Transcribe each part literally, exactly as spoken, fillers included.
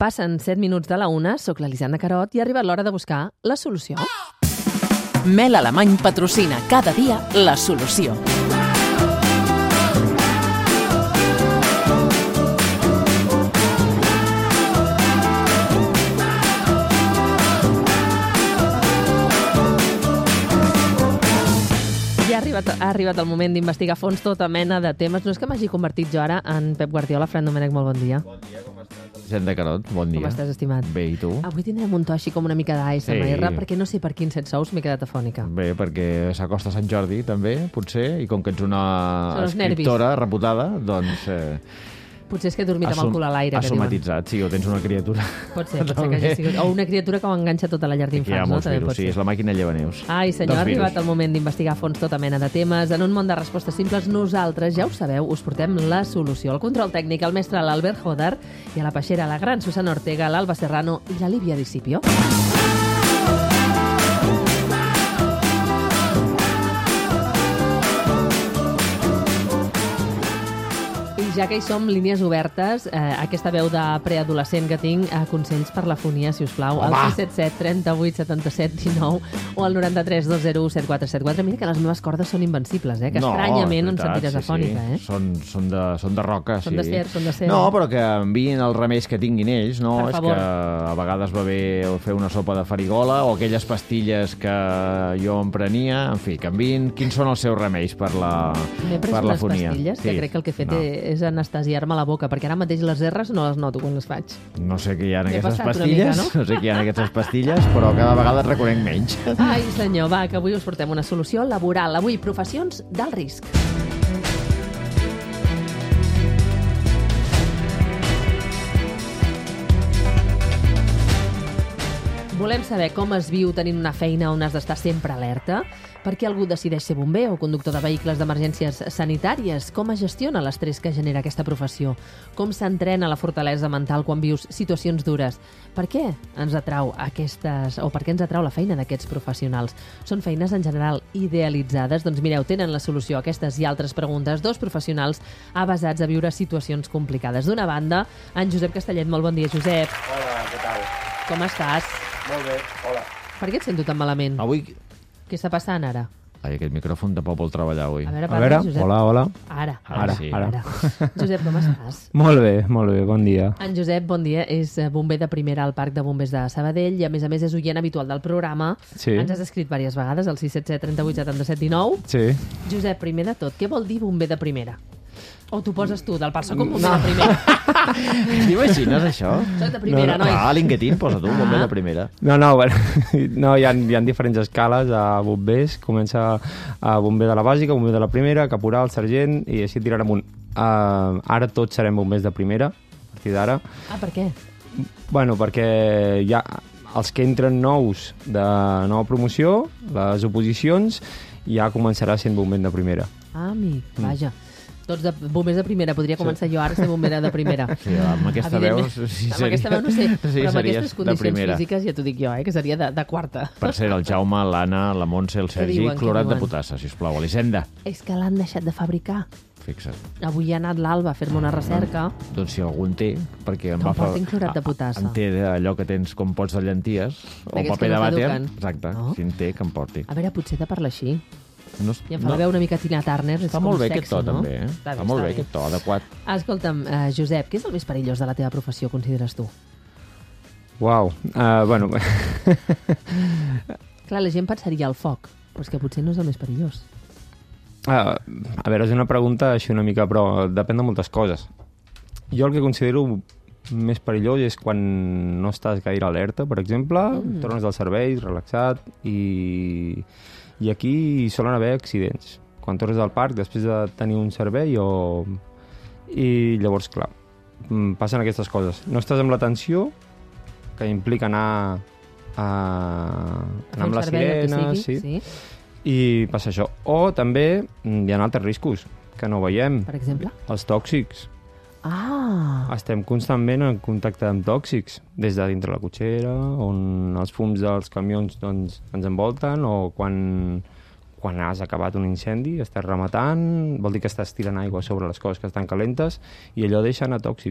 Passen set minuts de la una, soc l'Elisenda Carot i ha arribat l'hora de buscar la solució. Mel Alemany patrocina cada dia la solució. Ja ha arribat, ha arribat el moment d'investigar a fons tota mena de temes. No és que m'hagi convertit jo ara en Pep Guardiola. Fran Domènech, molt bon dia. Bon dia, com estàs? Elisenda Carot, bon dia. Com estàs, estimat? Bé, i tu? Avui tindrem un to així com una mica d'A S M R, Sí. perquè no sé per quins set sous m'he quedat afònica. Bé, perquè s'acosta Sant Jordi, també, potser, i com que ets una Són els nervis. escriptora reputada, doncs... Eh, Potser és que he dormit amb el assum- cul a l'aire, has que diuen. somatitzat, sí, o tens una criatura. Pot ser, pot ser que També. hagi sigut. O una criatura que ho enganxa tota la llar Aquí hi ha d'infants, no? molts També virus, pot sí, ser. és la màquina llevaneus. Ai, senyor, dels ha virus. arribat el moment d'investigar a fons tota mena de temes. En un món de respostes simples, nosaltres, ja ho sabeu, us portem la solució. El control tècnic, el mestre l'Albert Joder, i a la peixera, la gran Susana Ortega, l'Alba Serrano i la Lívia Discipio. Ja que hi som, línies obertes, eh, aquesta veu de preadolescent que tinc, eh, consells per la fonia, si us plau, al sis set set, trenta-vuit, setanta-set, dinou o al noranta-tres, dos zero u, set quatre set quatre. Mira que les meves cordes són invencibles, eh? Que No, estranyament és em veritat, sentiràs sí, afònica, sí. eh? Són, són, de, són de roca, Són sí. de ser, són de ser. No, però que enviïn els remeis que tinguin ells, no? Per És favor. que a vegades va bé fer una sopa de farigola o aquelles pastilles que jo em prenia, en fi, que enviïn quins són els seus remeis per la, M'he pres per la unes fonia. pastilles que Sí. crec que el que he fet no. és anestesiar-me la boca, perquè ara mateix les erres no les noto quan les faig. No sé què hi ha en M'he aquestes passat una pastilles, mica, no? no sé què hi ha en aquestes pastilles, però cada vegada et reconec menys. Ai, senyor, va, que avui us portem una solució laboral. Avui, professions d'alt risc. Volem saber com es viu tenint una feina on has d'estar sempre alerta, per què algú decideix ser bomber o conductor de vehicles d'emergències sanitàries, com es gestiona l'estrès que genera aquesta professió, com s'entrena la fortalesa mental quan vius situacions dures, per què ens atrau aquestes, o per què ens atrau la feina d'aquests professionals. Són feines en general idealitzades? Doncs mireu, tenen la solució a aquestes i altres preguntes. Dos professionals avasats a viure situacions complicades. D'una banda, en Josep Castellet. Molt bon dia, Josep. Hola, què tal? Com estàs? Molt bé, hola. Per què et sento tan malament? Avui... Què està passant ara? Ai, aquest micròfon tampoc vol treballar avui. A veure, A parla, veure, Josep. hola, hola. Ara, Ara sí. Ara. Josep, com estàs? Molt bé, molt bé, bon dia. En Josep, bon dia, és eh, bomber de primera al Parc de Bombers de Sabadell i, a més a més, és oient habitual del programa. Sí. Ens has escrit diverses vegades, al sis set set, trenta-vuit, setanta-set, dinou. Sí. Josep, primer de tot, què vol dir bomber de primera? O t'ho poses tu, del parc, soc un bomber de primera. T'imagines, això? Soc de primera, No, nois. Ah, a LinkedIn posa tu, bomber Ah. de primera. No, no, bueno, no hi, ha, hi ha diferents escales a bombers. Comença a bomber de la bàsica, bomber de la primera, caporal, sergent, i així tirant amunt. Uh, ara tots serem bombers de primera, a partir d'ara. Ah, per què? Bueno, perquè hi ha els que entren nous de nova promoció, les oposicions, ja començarà sent bomber de primera. Ah, amic, vaja. Tots de bombers de primera. Podria començar jo ara a ser bombera de primera. Sí, amb aquesta veu... Evidentment. Sí, amb aquesta veu no sé, sí, però amb series aquestes de condicions primera. físiques ja t'ho dic jo, eh, que seria de, de quarta. Per cert, el Jaume, l'Anna, la Montse, el Sergi, diuen, què clorat de diuen? potassa, sisplau. Elisenda, És que l'han deixat de fabricar. fixa't. Avui ha anat l'Alba a fer-me una recerca. Doncs si algun té, perquè em Que va em portin clorat de potassa. En té allò que tens com pots de llenties, o D'aquests paper que de no vàter. caduquen. Exacte, No? si en té, que em porti. A veure, potser de parlar així. No, I em fa no. la veu una mica Tina Turner. És Està com molt bé sexy, aquest to, no? també, eh? Està bé, Està molt està bé bé. aquest to, adequat. Escolta'm, uh, Josep, què és el més perillós de la teva professió, consideres tu? Uau, uh, bueno... Clar, la gent pensaria al foc, però és que potser no és el més perillós. Uh, a veure, és una pregunta així una mica, però depèn de moltes coses. Jo el que considero més perillós és quan no estàs gaire alerta, per exemple, mm. tornes del servei, relaxat, i, i aquí solen haver accidents. Quan tornes del parc, després de tenir un servei, o... i llavors, clar, passen aquestes coses. No estàs amb l'atenció, que implica anar, a... anar amb la sirena, sí, sí. i passa això. O també hi ha altres riscos que no veiem. Per exemple? Els tòxics. Ah! Estem constantment en contacte amb tòxics, des de dintre la cotxera, on els fums dels camions doncs, ens envolten, o quan, quan has acabat un incendi, estàs rematant, vol dir que estàs tirant aigua sobre les coses que estan calentes, i allò deixa anar tòxics.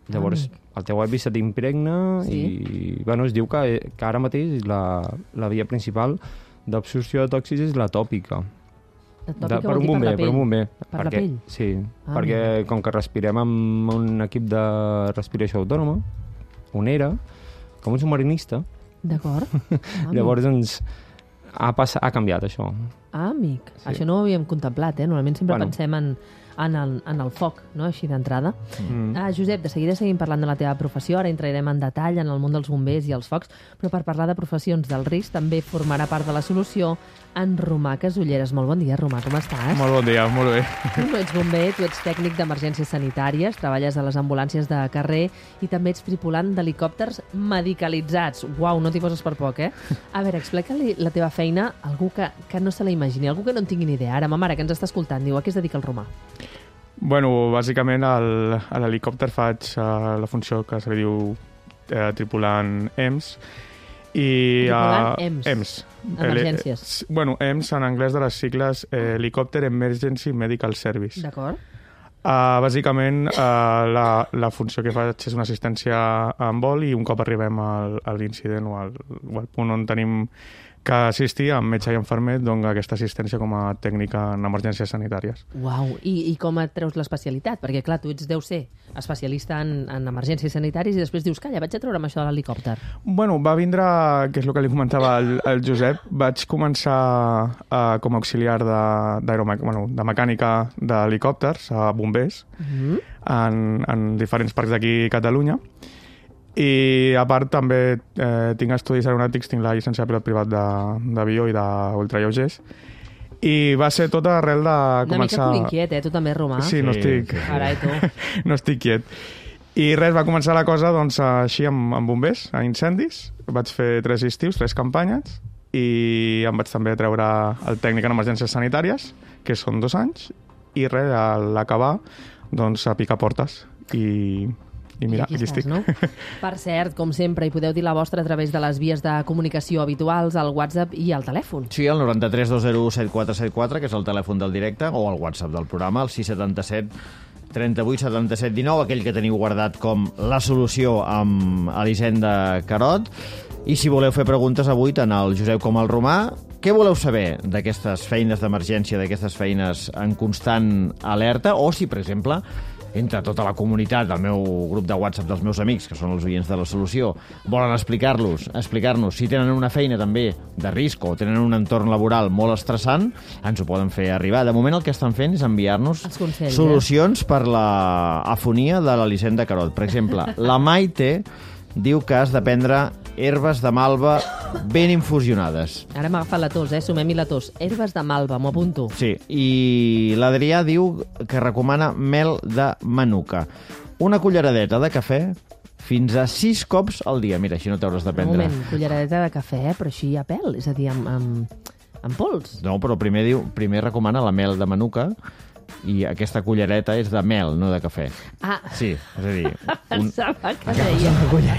Llavors, el teu avi se t'impregna Sí. i, bueno, es diu que, que ara mateix la, la via principal d'absorció de tòxics és la tòpica. La De, tòpica per vol un dir bomber, per la per pell. un bomber. Per la perquè, pell? Sí, Ah, perquè mira. com que respirem amb un equip de respiració autònoma, on era, com un submarinista, D'acord. Ah, llavors doncs, ha, passat, ha canviat això. Ah, amic. Sí. Això no ho havíem contemplat, eh? Normalment sempre Bueno. pensem en, en, el, en el foc, no? Així d'entrada. Mm. Ah, Josep, de seguida seguim parlant de la teva professió, ara entrarem en detall en el món dels bombers i els focs, però per parlar de professions del risc també formarà part de la solució en Romà Casulleres. Molt bon dia, Romà, com estàs? Molt bon dia, molt bé. Tu no ets bomber, tu ets tècnic d'emergències sanitàries, treballes a les ambulàncies de carrer i també ets tripulant d'helicòpters medicalitzats. Uau, no t'hi poses per poc, eh? A veure, explica-li la teva feina a algú que, que no se la imagini, algú que no en tingui ni idea. Ara, ma mare, que ens està escoltant, diu, a què es dedica el Romà? Bueno, bàsicament al, a l'helicòpter faig uh, la funció que se li diu eh, tripulant E M S. I, Tripulant uh, E M S. E M S. Emergències. Eh, eh, bueno, E M S en anglès de les sigles eh, Helicopter Emergency Medical Service. D'acord? Uh, bàsicament, uh, la, la funció que faig és una assistència en vol i un cop arribem al, a l'incident o al, o al punt on tenim que assistir amb metge i infermer, doncs aquesta assistència com a tècnica en emergències sanitàries. Uau, I, i com et treus l'especialitat? Perquè, clar, tu ets, deu ser, especialista en, en emergències sanitàries i després dius, calla, vaig a treure'm això de l'helicòpter. Bueno, va vindre, que és el que li comentava al, al Josep, vaig començar uh, com a auxiliar de, bueno, de mecànica d'helicòpters a bombers Mm-hmm. en, en diferents parcs d'aquí a Catalunya. I a part també eh, tinc estudis aeronàutics, tinc la llicència de pilot privat de- d'avió i d'ultralleugers. I va ser tot arrel de Una començar... mica inquiet, eh? Tu també, Romà? Sí, no Sí, estic... sí, sí. Carai, tu. no estic quiet. I res, va començar la cosa doncs, així amb, amb bombers, a incendis. Vaig fer tres estius, tres campanyes, i em vaig també treure el tècnic en emergències sanitàries, que són dos anys, i res, a l'acabar, doncs, a picar portes. I, i mira, I aquí aquí estàs, estic. no? Per cert, com sempre, hi podeu dir la vostra a través de les vies de comunicació habituals, al WhatsApp i al telèfon. Sí, el nou tres dos zero set quatre set quatre, que és el telèfon del directe, o el WhatsApp del programa, el sis set set trenta-vuit setanta-set dinou, aquell que teniu guardat com la solució amb Elisenda Carot. I si voleu fer preguntes avui, tant al Josep com al Romà, què voleu saber d'aquestes feines d'emergència, d'aquestes feines en constant alerta, o si, per exemple, entre tota la comunitat del meu grup de WhatsApp dels meus amics, que són els oients de la solució, volen explicar-los, explicar-nos si tenen una feina també de risc o tenen un entorn laboral molt estressant, ens ho poden fer arribar. De moment el que estan fent és enviar-nos Els consells, solucions per la afonia de l'Elisenda Carot. Per exemple, la Maite diu que has de prendre herbes de malva ben infusionades. Ara m'ha agafat la tos, eh? Sumem-hi la tos. Herbes de malva, m'ho apunto. Sí, i l'Adrià diu que recomana mel de manuka. Una culleradeta de cafè fins a sis cops al dia. Mira, així no t'hauràs de Un prendre. moment, culleradeta de cafè, eh? Però així a pèl, és a dir, amb, amb, amb pols. No, però primer diu, primer recomana la mel de manuka i aquesta cullereta és de mel, no de cafè. Ah, Sí, és a dir... un... pensava que deia.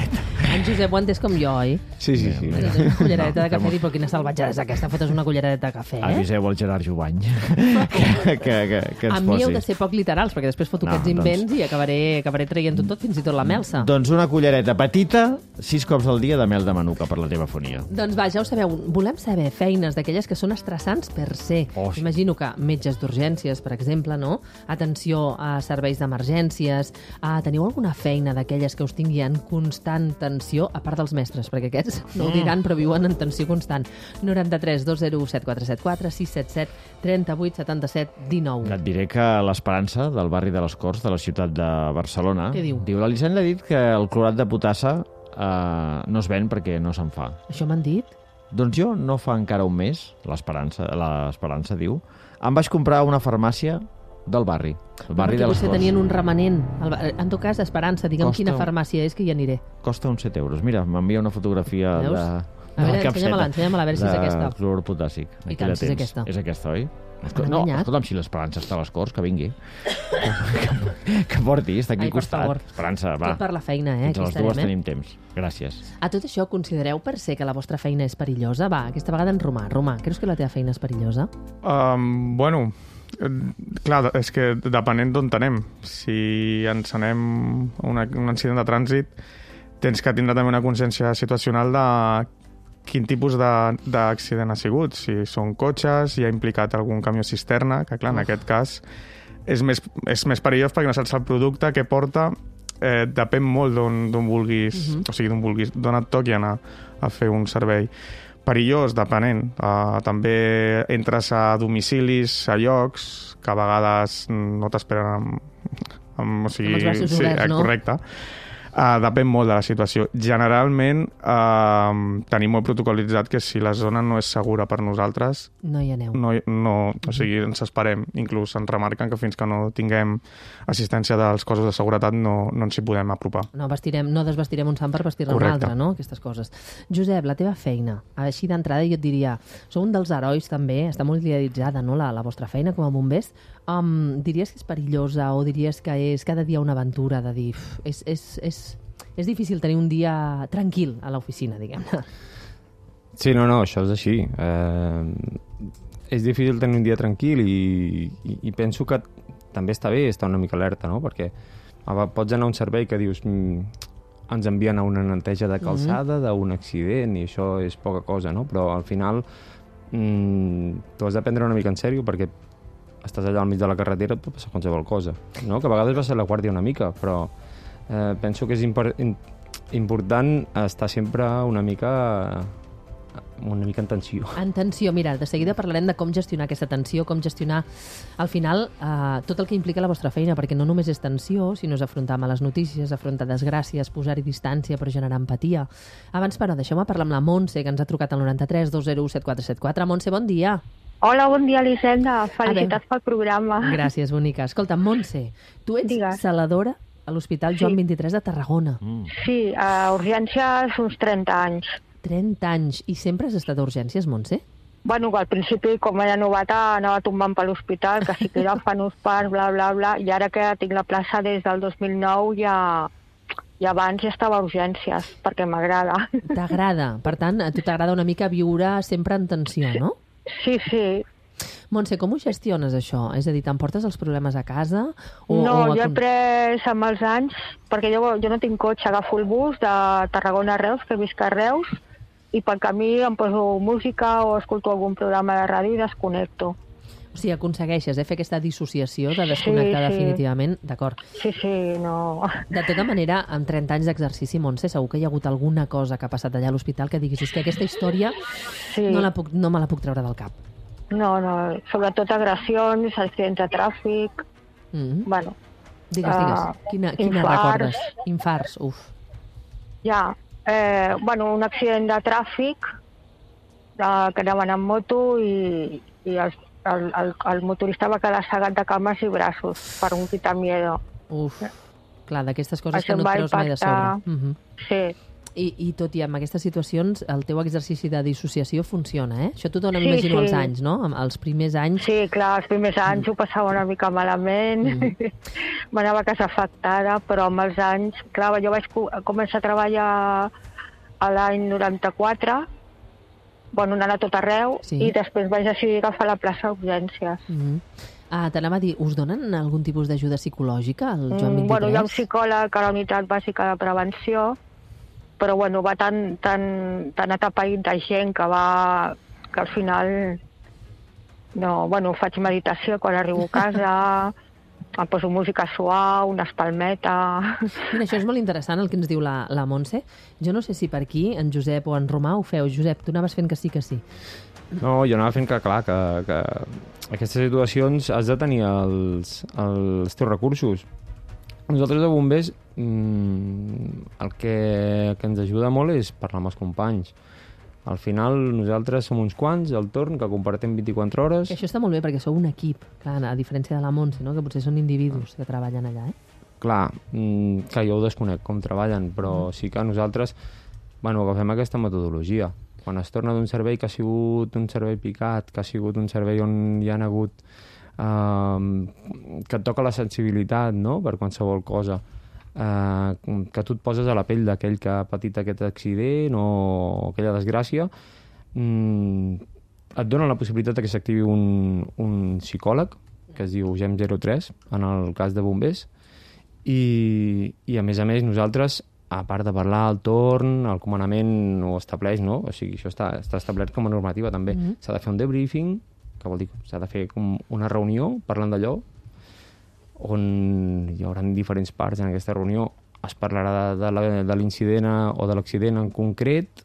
En Josep ho ha entès com jo, oi? Sí, sí, sí. Una culleradeta de No, cafè, dic, però quina salvatjada és aquesta? Fotes una culleradeta de cafè, eh? Aviseu el Gerard Jovany que, que, que, que ens A mi posi. heu de ser poc literals, perquè després foto No, aquests doncs- invents i acabaré, acabaré traient tot, fins i tot la melsa. Doncs una cullereta petita, sis cops al dia de mel de manuka per la teva fonia. Doncs va, ja ho sabeu, volem saber feines d'aquelles que són estressants per ser. Oh, sí. Imagino que metges d'urgències, per exemple, no? Atenció a serveis d'emergències. Ah, teniu alguna feina d'aquelles que us tingui en constant tensió, a part dels mestres, perquè aquests no ho diran, però viuen en tensió constant. noranta-tres dos zero set quatre set quatre sis set set trenta-vuit setanta-set dinou. Et diré que l'Esperança, del barri de les Corts, de la ciutat de Barcelona, Què diu? diu l'Elisenda ha dit que el clorat de potassa eh, no es ven perquè no se'n fa. Això m'han dit? Doncs jo no fa encara un mes, l'Esperança l'Esperança diu, em vaig comprar a una farmàcia del barri, el barri Perquè de les potser Corts. tenien un remanent. El- En tot cas, Esperança, digue'm Costa quina un- farmàcia és, que hi aniré. Costa uns set euros. Mira, m'envia una fotografia Veus? de... A veure, de capseta ensenya-me-la, ensenya-me-la, a veure si és de aquesta. clorur potàssic. I Aquí tant, la si és tens. aquesta. És aquesta, oi? M'han No, enganyat. escolta'm, si l'Esperança està a les Corts, que vingui. que, que porti, està aquí Ai, al per costat. favor. Esperança, va. Tot per la feina, eh? Fins a Aquí les dues estarem, eh? tenim temps. Gràcies. A tot això, considereu per ser que la vostra feina és perillosa? Va, aquesta vegada en Romà. Romà, creus que la teva feina és perillosa? Um, bueno, Clar, és que depenent d'on anem. Si ens anem a una, un incident de trànsit, tens que tindre també una consciència situacional de quin tipus d'accident ha sigut. Si són cotxes, si ha implicat algun camió cisterna, que clar, en aquest cas és més, és més perillós perquè no saps el producte que porta. Eh, depèn molt d'on vulguis, uh-huh. o sigui, d'on vulguis, d'on et toqui anar a fer un servei. Perillós, depenent. Uh, també entres a domicilis, a llocs, que a vegades no t'esperen amb, amb, o sigui, amb els braços sí, oberts, no? Correcte. Uh, depèn molt de la situació. Generalment uh, tenim molt protocolitzat que si la zona no és segura per nosaltres, no hi aneu. No, no, o sigui, ens esperem. Inclús ens remarquen que fins que no tinguem assistència dels cossos de seguretat no, no ens hi podem apropar. No, vestirem, no desvestirem un sant per vestir-ne un altre, no? Aquestes coses. Josep, la teva feina, així d'entrada jo et diria, sou un dels herois també, està molt idealitzada, no?, la, la vostra feina com a bombers. Um, diries que és perillosa o diries que és cada dia una aventura de dir... És, és, és, és difícil tenir un dia tranquil a l'oficina, diguem-ne. Sí, no, no, això és així. Eh, és difícil tenir un dia tranquil i, i, i penso que també està bé estar una mica alerta, no? Perquè pots anar a un servei que dius mm, ens envien a una neteja de calçada mm-hmm. d'un accident i això és poca cosa, no? Però al final mm, tu has de prendre una mica en sèrio perquè estàs allà al mig de la carretera, et pot passar qualsevol cosa, no? Que a vegades va ser la guàrdia una mica, però eh, penso que és impor in important estar sempre una mica una mica en tensió. En tensió, mira, de seguida parlarem de com gestionar aquesta tensió, com gestionar, al final, eh, tot el que implica la vostra feina, perquè no només és tensió, sinó és afrontar males notícies, afrontar desgràcies, posar-hi distància per generar empatia. Abans, però, deixeu-me parlar amb la Montse, que ens ha trucat al noranta-tres dos zero u set quatre set quatre. Montse, bon dia. Hola, bon dia, Elisenda. Felicitats pel programa. Gràcies, bonica. Escolta, Montse, tu ets Digues. celadora a l'Hospital Joan Sí. vint-i-tres de Tarragona. Mm. Sí, a urgències uns trenta anys. trenta anys. I sempre has estat a urgències, Montse? Bueno, al principi, com era novata, anava tombant per l'hospital, que si quiròfan, uns parts, bla, bla, bla, i ara que tinc la plaça des del dos mil nou ja... I abans ja estava a urgències, perquè m'agrada. T'agrada. Per tant, a tu t'agrada una mica viure sempre en tensió, no? Sí, sí. Montse, com ho gestiones, això? És a dir, t'emportes els problemes a casa? O, No, o jo he pres amb els anys, perquè jo, jo no tinc cotxe, agafo el bus de Tarragona a Reus, que visc a Reus, i pel camí em poso música o escolto algun programa de ràdio i desconnecto. O sigui, aconsegueixes eh, fer aquesta dissociació de desconnectar Sí, sí. definitivament. D'acord. Sí, sí, no... De tota manera, amb trenta anys d'exercici, Montse, segur que hi ha hagut alguna cosa que ha passat allà a l'hospital que diguis és que aquesta història Sí. no, la puc, no me la puc treure del cap. No, no, sobretot agressions, accidents de tràfic, Mm -hmm. bueno, Digues, digues. Ah, Quina, quina infarts. recordes? Infarts, uf. ja, eh, bueno, un accident de tràfic, eh, que anaven amb moto i, i el, el, el, el motorista va quedar cegat de cames i braços per un quitamiedo. Uf. Clar, d'aquestes coses Això que no em et va treus mai de sobre. impactar. Mm -hmm. Sí, I, I tot i amb aquestes situacions, el teu exercici de dissociació funciona, eh? Això tothom Sí, m'imagino sí. els anys, no? Amb els primers anys. sí, clar, els primers anys ho passava una mica malament, Mm. m'anava a casa afectada, però amb els anys, clar, jo vaig co- començar a treballar a l'any noranta-quatre, bueno, anant a tot arreu, Sí. i després vaig decidir agafar la plaça d'urgències. Mm -hmm. Ah, t'anava a dir, us donen algun tipus d'ajuda psicològica al Joan Mm, vint-i-tres? bueno, hi ha un psicòleg a la unitat bàsica de prevenció, però bueno, va tan, tan, tan atapeït de gent que va... que al final... No, bueno, faig meditació quan arribo a casa, em poso música suau, una espalmeta... Mira, això és molt interessant el que ens diu la, la Montse. Jo no sé si per aquí, en Josep o en Romà, ho feu. Josep, tu anaves fent que sí, que sí. No, jo anava fent que, clar, que, que aquestes situacions has de tenir els, els teus recursos. Nosaltres de bombers mmm, el que, que ens ajuda molt és parlar amb els companys. Al final nosaltres som uns quants al torn que compartim vint-i-quatre hores. Que això està molt bé perquè sou un equip, clar, a diferència de la Montse, no? Que potser són individus que treballen allà, eh? Clar, mmm, que jo ho desconec com treballen, però mm. sí que nosaltres bueno, agafem aquesta metodologia. Quan es torna d'un servei que ha sigut un servei picat, que ha sigut un servei on hi ha hagut Uh, que et toca la sensibilitat, no?, per qualsevol cosa, uh, que tu et poses a la pell d'aquell que ha patit aquest accident o aquella desgràcia, um, et dona la possibilitat que s'activi un, un psicòleg que es diu GEM zero tres, en el cas de bombers, i, i a més a més nosaltres, a part de parlar al torn, el comandament ho estableix, no? O sigui, això està, està establert com a normativa també. Mm-hmm. S'ha de fer un debriefing, que vol dir que s'ha de fer com una reunió parlant d'allò, on hi haurà diferents parts en aquesta reunió. Es parlarà de, de, de l'incident o de l'accident en concret,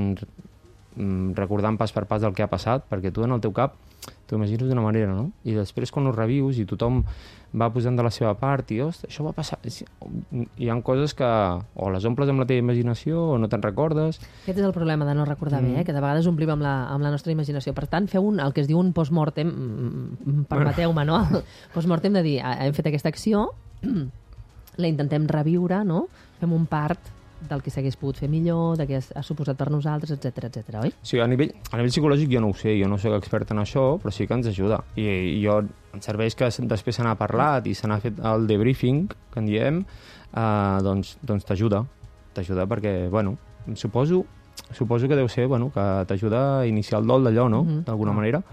recordant pas per pas del que ha passat, perquè tu en el teu cap t'ho imagines d'una manera, no? I després quan ho revius i tothom va posant de la seva part i, ostres, això va passar... Hi ha coses que o les omples amb la teva imaginació o no te'n recordes. Aquest és el problema de no recordar mm. bé, eh? Que de vegades omplim amb la, amb la nostra imaginació. Per tant, feu un, el que es diu un post-mortem, permeteu-me, no? Post-mortem de dir, hem fet aquesta acció, la intentem reviure, no? Fem un part del que s'hagués pogut fer millor, de què ha suposat per nosaltres, etcètera, etcètera, oi? Sí, a nivell, a nivell psicològic jo no ho sé, jo no soc expert en això, però sí que ens ajuda. I, i jo, em serveix que després se n'ha parlat i se n'ha fet el debriefing, que en diem, eh, doncs, doncs t'ajuda. T'ajuda perquè, bueno, suposo, suposo que deu ser, bueno, que t'ajuda a iniciar el dol d'allò, no?, mm-hmm. d'alguna ah. manera.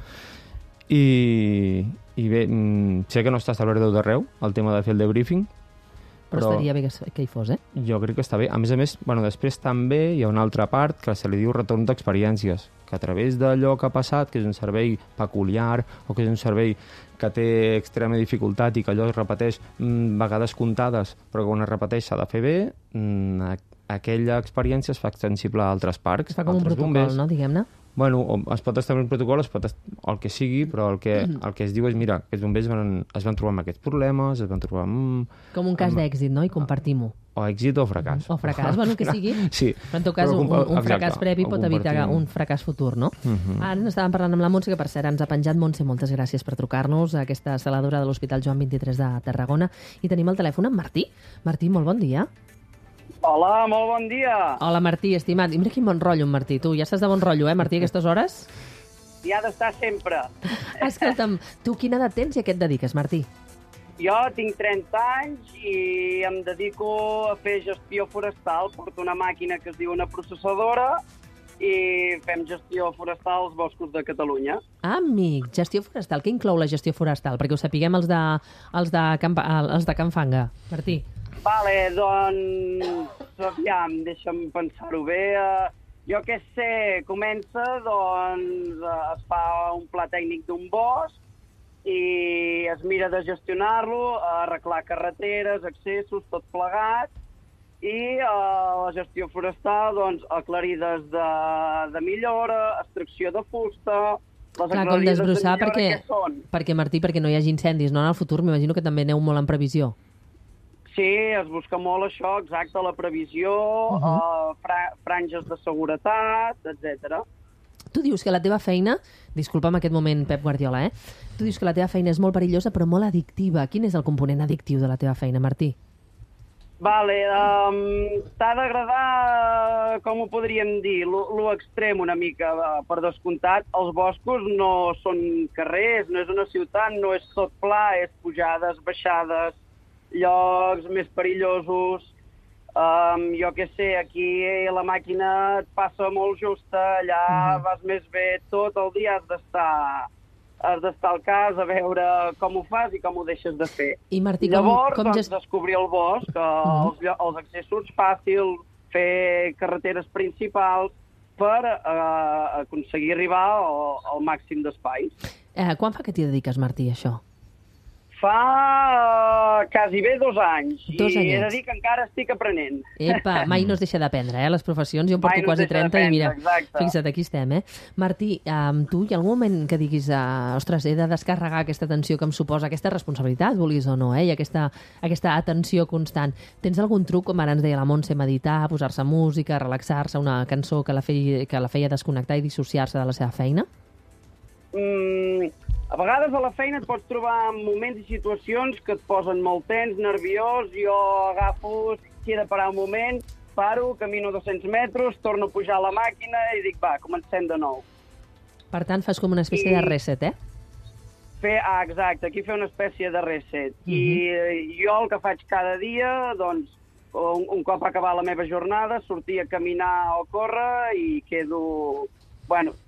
I, i bé, sé que no està establert d'arreu, el tema de fer el debriefing, però estaria bé que, que hi fos, eh? Jo crec que està bé. A més a més, bueno, després també hi ha una altra part que se li diu retorn d'experiències, que a través d'allò que ha passat, que és un servei peculiar o que és un servei que té extrema dificultat i que allò es repeteix mm, vegades comptades, però que quan es repeteix s'ha de fer bé, mm, aquella experiència es fa extensible a altres parcs. Es fa com un protocol, bombers. No?, diguem-ne. Bueno, es pot establir un protocol, es pot est... el que sigui, però el que, el que es diu és, mira, aquests bombers van, es van trobar amb aquests problemes, es van trobar amb... Com un cas amb... d'èxit, no? I compartim-ho. O èxit o fracàs. O fracàs, bueno, que sigui. Sí. Però en tot cas, un, un fracàs previ pot evitar un fracàs futur, no? Uh-huh. Ara n'estàvem parlant amb la Montse, que per cert ens ha penjat. Montse, moltes gràcies per trucar-nos a aquesta saladora de l'Hospital Joan vint-i-tres de Tarragona. I tenim al telèfon en Martí. Martí, molt bon dia. Hola, molt bon dia. Hola, Martí, estimat. I mira quin bon rotllo, en Martí. Tu ja estàs de bon rotllo, eh, Martí, a aquestes hores? Hi ha d'estar sempre. Escolta'm, tu quina edat tens i a què et dediques, Martí? Jo tinc trenta anys i em dedico a fer gestió forestal. Porto una màquina que es diu una processadora i fem gestió forestal als boscos de Catalunya. Ah, amic, gestió forestal. Què inclou la gestió forestal? Perquè ho sapiguem els de, els de, Can, els de Can Fanga. Martí. Vale, doncs, aviam, deixa'm pensar-ho bé. Uh, jo què sé, comença, doncs, uh, es fa un pla tècnic d'un bosc i es mira de gestionar-lo, arreglar carreteres, accessos, tot plegat, i uh, la gestió forestal, doncs, aclarides de, de millora, extracció de fusta... Les Clar, com desbrossar, de perquè, perquè, Martí, perquè no hi hagi incendis, no? En el futur m'imagino que també aneu molt en previsió. Sí, es busca molt això, exacte, la previsió, uh -huh. uh, fra franges de seguretat, etcètera. Tu dius que la teva feina, disculpa'm aquest moment, Pep Guardiola, eh? Tu dius que la teva feina és molt perillosa però molt addictiva. Quin és el component addictiu de la teva feina, Martí? Vale, um, t'ha d'agradar, com ho podríem dir, lo extrem una mica, per descomptat. Els boscos no són carrers, no és una ciutat, no és tot pla, és pujades, baixades, llocs més perillosos. Um, jo què sé, aquí la màquina et passa molt justa, allà mm. vas més bé, tot el dia has d'estar has d'estar al cas a veure com ho fas i com ho deixes de fer. I Martí, Llavors, com, com doncs, gest... descobrir el bosc, mm. els, els accessos fàcils, fer carreteres principals per uh, aconseguir arribar al, al màxim d'espais. Eh, quan fa que t'hi dediques, Martí, a això? Fa uh, quasi bé dos anys. Dos I anyets. he de dir que encara estic aprenent. Epa, mai no es deixa d'aprendre, eh? Les professions, jo en porto no quasi trenta i mira, exacte. Fixa't, aquí estem, eh? Martí, um, tu hi ha algun moment que diguis uh, ostres, he de descarregar aquesta atenció que em suposa aquesta responsabilitat, vulguis o no, eh? I aquesta, aquesta atenció constant. Tens algun truc, com ara ens deia la Montse, meditar, posar-se música, relaxar-se, una cançó que la, feia, que la feia desconnectar i dissociar-se de la seva feina? Mm, a vegades a la feina et pots trobar en moments i situacions que et posen molt tens, nerviós. Jo agafo, si he de parar un moment, paro, camino dos-cents metres, torno a pujar a la màquina i dic, va, comencem de nou. Per tant, fas com una espècie I... de reset, eh? Fer, ah, exacte, aquí fer una espècie de reset. Uh -huh. I jo el que faig cada dia, doncs, un, un cop acabar la meva jornada, sortir a caminar o córrer i quedo... Bueno,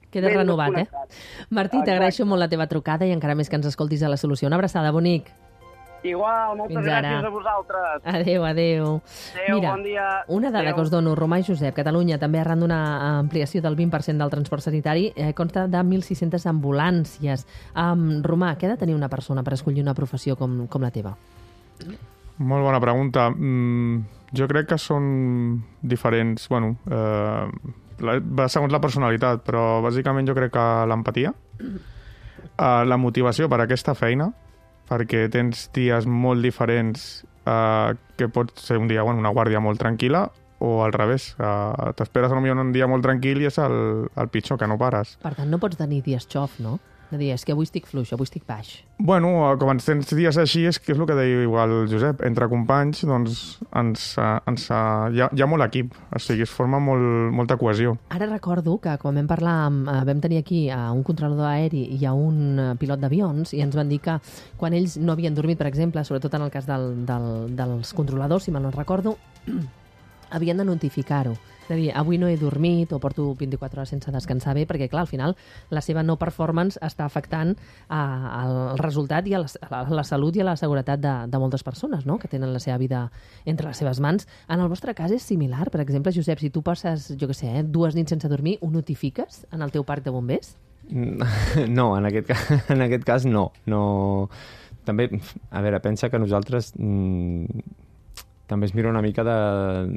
Quedes ben renovat, eh? desconnectat. Martí, t'agraeixo molt la teva trucada i encara més que ens escoltis a la Solució. Una abraçada, bonic. Igual, moltes Fins ara. gràcies a vosaltres. Adéu, adéu. Adéu, bon dia. Una dada Adéu. que us dono, Romà i Josep, Catalunya, també arran d'una ampliació del vint per cent del transport sanitari, eh, consta de mil sis-centes ambulàncies. Um, Romà, què ha de tenir una persona per escollir una professió com, com la teva? Molt bona pregunta. Mm, jo crec que són diferents... Bueno, eh, la, va segons la personalitat, però bàsicament jo crec que l'empatia, eh, la motivació per a aquesta feina, perquè tens dies molt diferents, eh, que pot ser un dia, bueno, una guàrdia molt tranquil·la, o al revés, eh, t'esperes potser un dia molt tranquil i és el, el pitjor, que no pares. Per tant, no pots tenir dies xof, no? De dir, és que avui estic fluix, avui estic baix. Bueno, com ens tens dies així, és que és el que deia igual Josep, entre companys, doncs ens, ens, hi, ha, hi ha molt equip, o sigui, es forma molt, molta cohesió. Ara recordo que quan vam parlar, amb, eh, vam tenir aquí a un controlador aeri i a un eh, pilot d'avions i ens van dir que quan ells no havien dormit, per exemple, sobretot en el cas del, del, dels controladors, si mal no recordo, havien de notificar-ho. És a dir, avui no he dormit o porto vint-i-quatre hores sense descansar bé, perquè, clar, al final la seva no performance està afectant a, al resultat i a la, a la salut i a la seguretat de, de moltes persones, no?, que tenen la seva vida entre les seves mans. En el vostre cas és similar. Per exemple, Josep, si tu passes, jo què sé, eh, dues nits sense dormir, ho notifiques en el teu parc de bombers? No, en aquest, cas, en aquest cas no. no. També, a veure, pensa que nosaltres mmm, també es mira una mica de...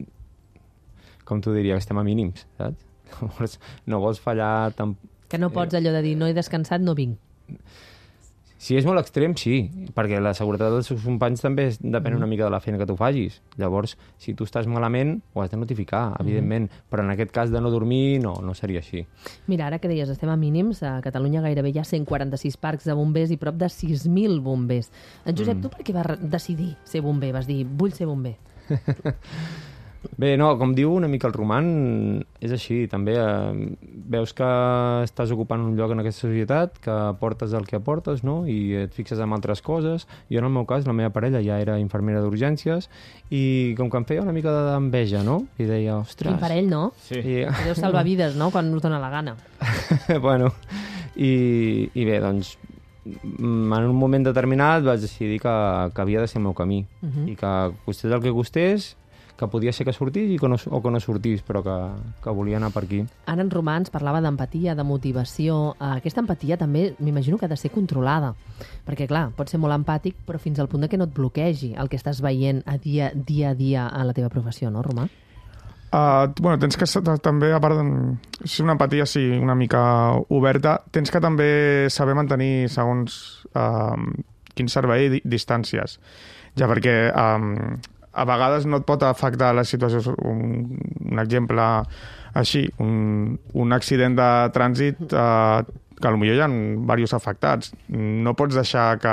com t'ho diria, que estem a mínims, saps? Llavors, no vols fallar... Tan... Que no pots allò de dir, no he descansat, no vinc. Si és molt extrem, sí, perquè la seguretat dels seus companys també depèn mm. una mica de la feina que tu facis. Llavors, si tu estàs malament, ho has de notificar, evidentment, mm. però en aquest cas de no dormir, no, no seria així. Mira, ara que deies, estem a mínims, a Catalunya gairebé hi ha cent quaranta-sis parcs de bombers i prop de sis mil bombers. En Josep, mm. tu per què vas decidir ser bomber? Vas dir, vull ser bomber. Bé, no, com diu una mica el Roman, és així, també eh, veus que estàs ocupant un lloc en aquesta societat, que aportes el que aportes, no?, i et fixes en altres coses. Jo, en el meu cas, la meva parella ja era infermera d'urgències i com que em feia una mica d'enveja, no?, i deia, ostres... Quin parell, no? Sí. I... Deu salvar vides, no?, quan us dona la gana. Bueno, i, i bé, doncs, en un moment determinat vaig decidir que, que havia de ser el meu camí, uh -huh. i que costés el que costés, que podia ser que sortís i que no, o que no sortís, però que, que volia anar per aquí. Ara en Romà ens parlava d'empatia, de motivació. Aquesta empatia també m'imagino que ha de ser controlada, perquè clar, pot ser molt empàtic, però fins al punt de que no et bloquegi el que estàs veient a dia, dia a dia en la teva professió, no, Romà? Uh, bueno, tens que també, a part de ser una empatia sí, una mica oberta, tens que també saber mantenir segons uh, quin servei distàncies. Ja perquè... Um, a vegades no et pot afectar la situació. Un, un exemple així, un, un accident de trànsit eh, que potser hi ha diversos afectats. No pots deixar que,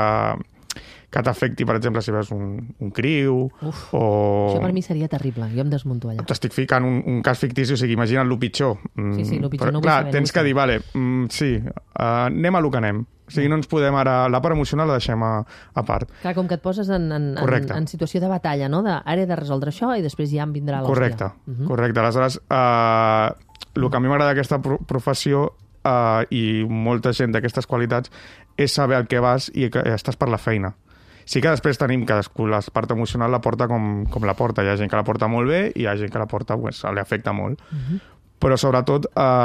que t'afecti, per exemple, si veus un, un criu. Uf, o... això per mi seria terrible, jo em desmunto allà. T'estic ficant un, un cas fictici, o sigui, imagina't el pitjor. Sí, sí, el pitjor però, no vull clar, saber. tens no que dir, vale, mm, sí, uh, anem a lo que anem. O sigui, no ens podem ara... La part emocional la deixem a, a part. Clar, com que et poses en, en, en, en situació de batalla, no? De, ara he de resoldre això i després ja em vindrà l'hòstia. Correcte, uh -huh. correcte. Aleshores, eh, el que a mi m'agrada d'aquesta professió eh, i molta gent d'aquestes qualitats és saber el que vas i que estàs per la feina. Sí que després tenim cadascú, la part emocional la porta com, com la porta. Hi ha gent que la porta molt bé i hi ha gent que la porta, pues, li afecta molt. Uh -huh. Però sobretot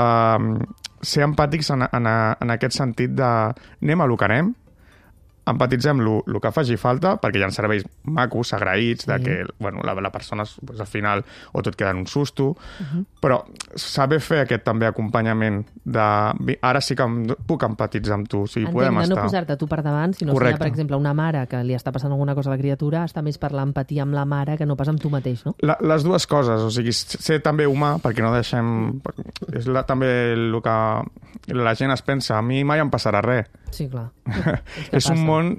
eh, ser empàtics en, en, en aquest sentit de anem a lo que anem, empatitzem el que faci falta, perquè hi ha serveis macos, agraïts, sí. de que bueno, la, la persona pues, al final o tot queda en un susto, uh -huh. però saber fer aquest també acompanyament de ara sí que em, puc empatitzar amb tu, o sigui, entenc, podem de estar... no posar-te tu per davant, sinó si hi ha, per exemple, una mare que li està passant alguna cosa a la criatura, està més per l'empatia amb la mare que no pas amb tu mateix, no? La, les dues coses, o sigui, ser també humà, perquè no deixem... És la, també el que la gent es pensa, a mi mai em passarà res. Sí, clar. És un món,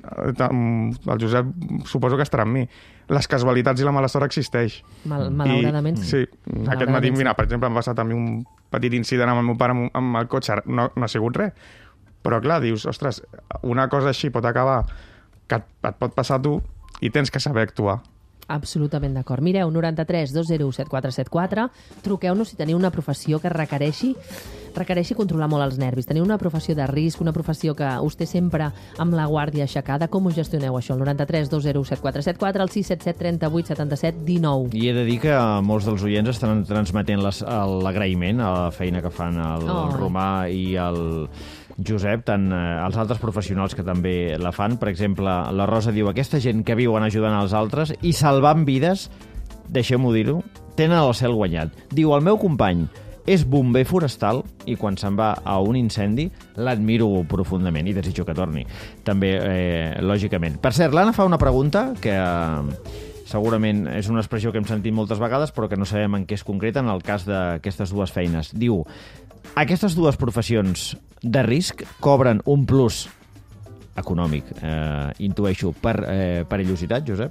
el Josep suposo que estarà amb mi, les casualitats i la mala sort existeix. Mal, malauradament. I, sí, malauradament aquest matí, mira, per exemple, em va passat a mi un petit incident amb el meu pare amb, amb el cotxe, no, no ha sigut res. Però clar, dius, ostres, una cosa així pot acabar que et, et pot passar a tu i tens que saber actuar. Absolutament d'acord. Mireu, noranta-tres dos zero u set quatre set quatre, truqueu-nos si teniu una professió que requereixi requereixi controlar molt els nervis. Teniu una professió de risc, una professió que us té sempre amb la guàrdia aixecada. Com ho gestioneu, això? El noranta-tres dos zero set quatre set quatre, el sis set set tres vuit set set un nou. I he de dir que molts dels oients estan transmetent l'agraïment a la feina que fan el, Oh. el Romà i el Josep, tant eh, els altres professionals que també la fan. Per exemple, la Rosa diu: aquesta gent que viuen ajudant als altres i salvant vides, deixeu-m'ho dir-ho, tenen el cel guanyat. Diu, el meu company és bomber forestal i quan se'n va a un incendi l'admiro profundament i desitjo que torni. També, eh, lògicament. Per cert, l'Anna fa una pregunta que eh, segurament és una expressió que hem sentit moltes vegades però que no sabem en què es concreta en el cas d'aquestes dues feines. Diu, aquestes dues professions de risc cobren un plus econòmic, eh, intueixo, per eh, perillositat, Josep?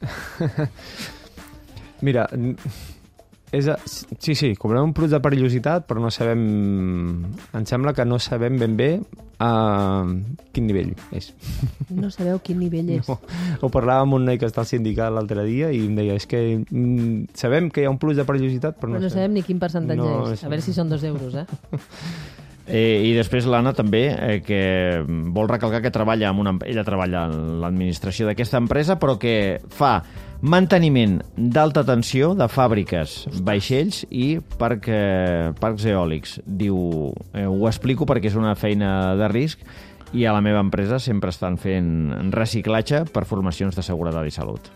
Mira, és a... sí, sí, cobrem un plus de perillositat, però no sabem... Em sembla que no sabem ben bé a quin nivell és. No sabeu quin nivell és. No. Ho parlava amb un noi que està al sindicat l'altre dia i em deia, és que mm, sabem que hi ha un plus de perillositat, però no, però no sabem ni quin percentatge no, és. A veure si són dos euros, eh? Eh, I després l'Anna també, eh, que vol recalcar que treballa amb una, ella treballa en l'administració d'aquesta empresa, però que fa manteniment d'alta tensió de fàbriques, vaixells i parc, eh, parcs eòlics. Diu, eh, ho explico perquè és una feina de risc i a la meva empresa sempre estan fent reciclatge per formacions de seguretat i salut.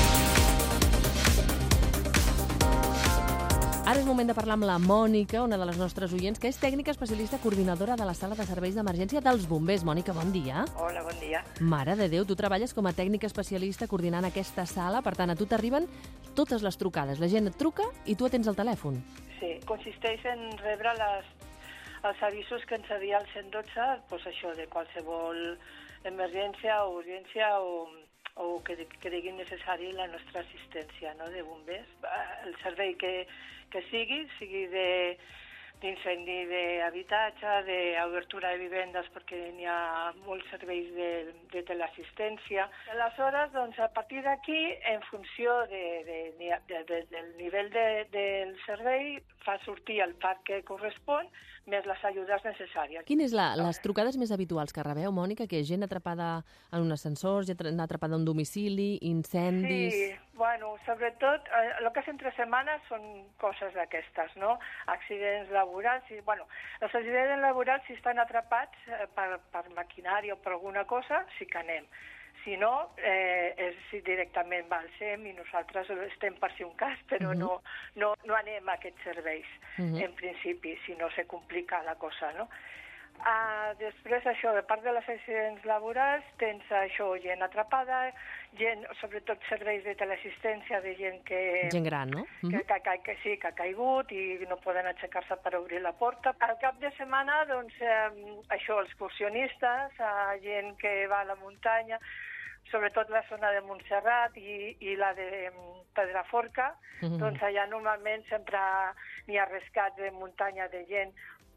Ara és moment de parlar amb la Mònica, una de les nostres oients, que és tècnica especialista coordinadora de la sala de serveis d'emergència dels bombers. Mònica, bon dia. Hola, bon dia. Mare de Déu, tu treballes com a tècnica especialista coordinant aquesta sala, per tant, a tu t'arriben totes les trucades. La gent et truca i tu atens el telèfon. Sí, consisteix en rebre les, els avisos que ens havia el cent dotze, doncs això, de qualsevol emergència o urgència o... o que cregui necessari la nostra assistència, no?, de bombers. El servei que, que sigui, sigui de, d'incendi d'habitatge, d'obertura de vivendes, perquè n'hi ha molts serveis de, de teleassistència. Aleshores, doncs, a partir d'aquí, en funció de, de, de, de, del nivell de, del servei, fa sortir el parc que correspon, més les ajudes necessàries. Quines són la, les trucades més habituals que rebeu, Mònica? Que gent atrapada en un ascensor, gent atrapada en un domicili, incendis... Sí, bueno, sobretot, eh, el que és entre setmanes són coses d'aquestes, no? Accidents laborals, i, bueno, els accidents laborals, si estan atrapats eh, per, per maquinària o per alguna cosa, sí que anem. Si no, eh, és si directament va al S E M i nosaltres estem per si un cas, però uh-huh. no, no, no anem a aquests serveis, uh-huh. en principi, si no se complica la cosa, no? Uh, després, això, de part de les accidents laborals, tens això, gent atrapada, gent, sobretot serveis de teleassistència de gent que... Gent gran, no? Que, que, que, que sí, que ha caigut i no poden aixecar-se per obrir la porta. Al cap de setmana, doncs, eh, això, excursionistes, eh, gent que va a la muntanya, sobretot la zona de Montserrat i, i la de Pedraforca, uh-huh. doncs allà normalment sempre n'hi ha rescat de muntanya de gent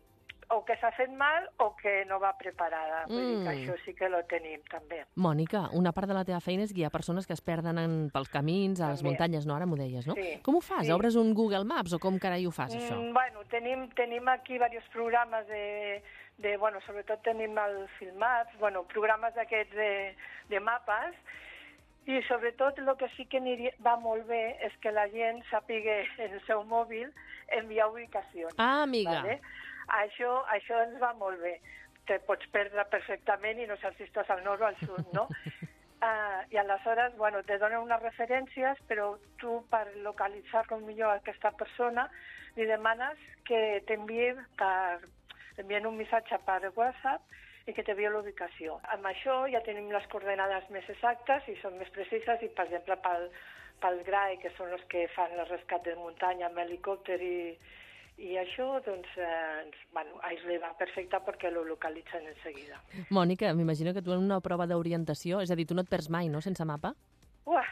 o que s'ha fet mal o que no va preparada. Vull mm. dir que això sí que lo tenim, també. Mònica, una part de la teva feina és guiar persones que es perden en, pels camins, a les també. Muntanyes, no? Ara m'ho deies, no? Sí. Com ho fas? Sí. Obres un Google Maps o com carai ho fas, això? Mm, bueno, tenim, tenim aquí diversos programes de... de, bueno, sobretot tenim el Filmaps, bueno, programes d'aquests de, de mapes, i sobretot el que sí que va molt bé és que la gent sàpiga en el seu mòbil enviar ubicacions. Ah, amiga. Vale? Això, això ens va molt bé. Te pots perdre perfectament i no saps si estàs al nord o al sud, no? Uh, I aleshores, bueno, te donen unes referències, però tu, per localitzar com millor aquesta persona, li demanes que t'enviï per... t'envien un missatge per WhatsApp i que t'envia la ubicació. Amb això ja tenim les coordenades més exactes i són més precises i, per exemple, pel, pel G R A E, que són els que fan el rescat de muntanya amb helicòpter i, i això, doncs, eh, bueno, ells li va perfecte perquè lo localitzen en seguida. Mònica, m'imagino que tu en una prova d'orientació, és a dir, tu no et perds mai, no?, sense mapa? Uah!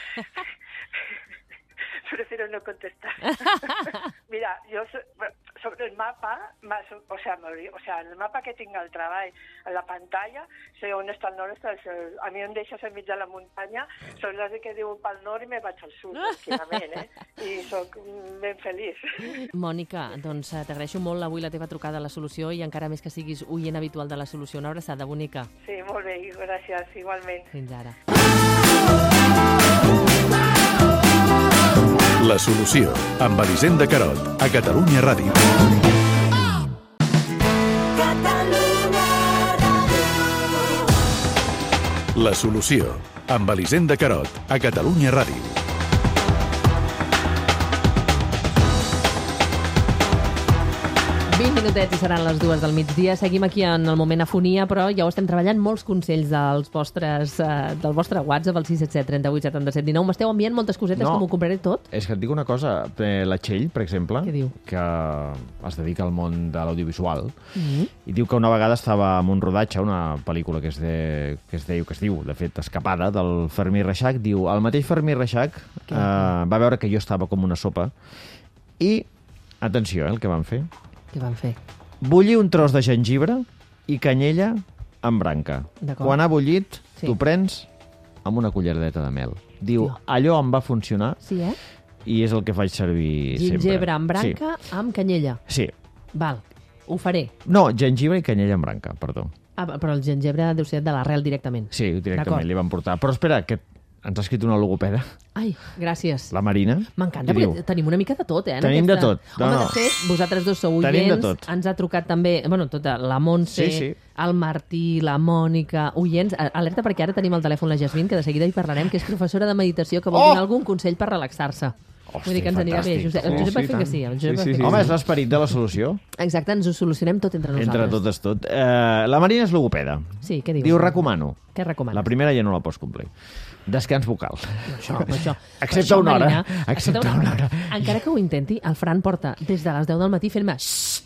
Prefiero no contestar. Mira, jo... el mapa, más, o sea, me, o sea, el mapa que tinc al treball, a la pantalla, sé on està el nord, està el sud. A mi em deixes enmig de la muntanya, són les que diu pel nord i me vaig al sud, tranquil·lament, eh? I sóc ben feliç. Mònica, doncs t'agraeixo molt avui la teva trucada a La Solució i encara més que siguis oient habitual de La Solució. Una abraçada, bonica. Sí, molt bé, gràcies, igualment. Fins ara. La Solució, amb Elisenda Carot, a Catalunya Ràdio. La Solució, amb Elisenda Carot, a Catalunya Ràdio. vint minutets i seran les dues del migdia. Seguim aquí en el moment afonia, però ja ho estem treballant, molts consells dels vostres, uh, del vostre WhatsApp, el sis set set, trenta-vuit, setanta-set, dinou. M'esteu enviant moltes cosetes, no, que m'ho compraré tot. És que et dic una cosa. La Txell, per exemple, que es dedica al món de l'audiovisual, mm-hmm. i diu que una vegada estava en un rodatge, una pel·lícula que es, de, que es, de, que es diu, de fet, Escapada, del Fermí Reixac. Diu, el mateix Fermí Reixac uh, va veure que jo estava com una sopa i, atenció, eh, el que van fer. Què van fer? Bullir un tros de gengibre i canyella amb branca. Quan ha bullit, sí. T'ho prens amb una culleradeta de mel. Diu, Tio. allò em va funcionar, sí, eh? I és el que faig servir Gingebre sempre. Gingebre amb branca, sí. amb canyella. Sí. Val, ho faré. No, gengibre i canyella amb branca, perdó. Ah, però el gengibre deu ser de l'arrel directament. Sí, directament, li van portar. Però espera, que ens ha escrit una logopeda. Ai, gràcies. La Marina. M'encanta, perquè diu, tenim una mica de tot, eh? Tenim aquesta... de tot. No, Home, no. de fet, vosaltres dos sou oients. Ens ha trucat també, bueno, tota, la Montse, sí, sí. el Martí, la Mònica, oients. Alerta perquè ara tenim al telèfon la Jasmine, que de seguida hi parlarem, que és professora de meditació, que vol oh! donar algun consell per relaxar-se. Hòstia, vull dir que ens anirà bé. Josep, el Josep va fer que sí. El Josep sí, sí, sí. Home, és l'esperit de La Solució. Exacte, ens ho solucionem tot entre nosaltres. Entre totes tot. Uh, la Marina és logopeda. Sí, què dius? Diu, recomano. Què recomanes? La primera ja no la pots complir. Descans vocal. Això, això. Excepte això, una hora. Marina, Excepte una hora. Encara que ho intenti, el Fran porta des de les deu del matí fent-me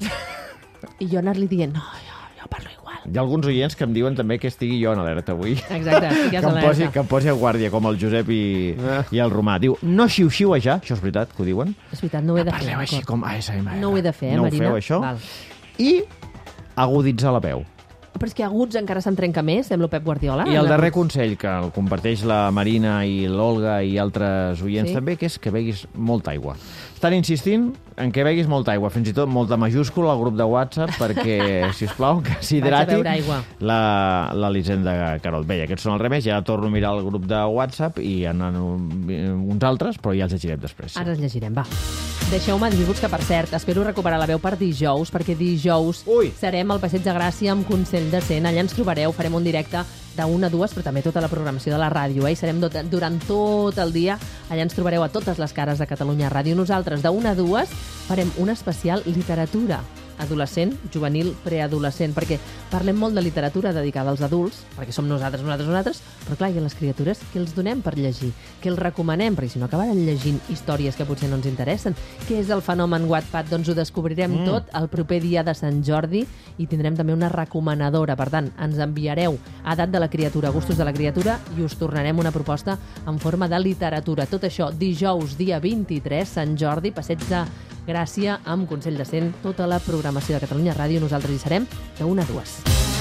i jo anar-li dient, no, jo, jo parlo igual. Hi ha alguns oients que em diuen també que estigui jo en alerta avui. Exacte, estigues que alerta. Posi, que em posi a guàrdia, com el Josep i, ah. i el Romà. Diu, no xiu-xiuejar, això és veritat, que ho diuen? És veritat, no ho he de fer. Parleu així com... Ai, ai, ai, no ho he de fer, eh, no Marina? No ho feu, això? Val. I aguditzar la veu. Però és que aguts encara se'n trenca més, sembla Pep Guardiola. I el darrer consell, que el comparteix la Marina i l'Olga i altres oients sí. també, que és que beguis molta aigua. Estan insistint en que beguis molta aigua, fins i tot molta majúscula al grup de WhatsApp, perquè, si us plau, que s'hidrati l'Elisenda Carot. Bé, aquests són els remeis, ja torno a mirar el grup de WhatsApp i hi ha uns altres, però ja els llegirem després. Sí. Ara els llegirem, va. Deixeu-me dir-vos que, per cert, espero recuperar la veu per dijous, perquè dijous Ui. serem al Passeig de Gràcia amb Consell de Cent. Allà ens trobareu, farem un directe de una a dues, però també tota la programació de la ràdio, eh? I serem durant tot el dia. Allà ens trobareu a totes les cares de Catalunya Ràdio. Nosaltres, de una a dues, farem un especial literatura adolescent, juvenil, preadolescent, perquè parlem molt de literatura dedicada als adults, perquè som nosaltres, nosaltres, nosaltres, però clar, i a les criatures, què els donem per llegir? Què els recomanem? Perquè si no acabaran llegint històries que potser no ens interessen. Què és el fenomen Wattpad? Doncs ho descobrirem mm. tot el proper dia de Sant Jordi i tindrem també una recomanadora. Per tant, ens enviareu a edat de la criatura, gustos de la criatura, i us tornarem una proposta en forma de literatura. Tot això dijous, dia vint-i-tres, Sant Jordi, Passeig de Gràcia, amb Consell de Cent, tota la programació de Catalunya Ràdio. Nosaltres hi serem de una a dues.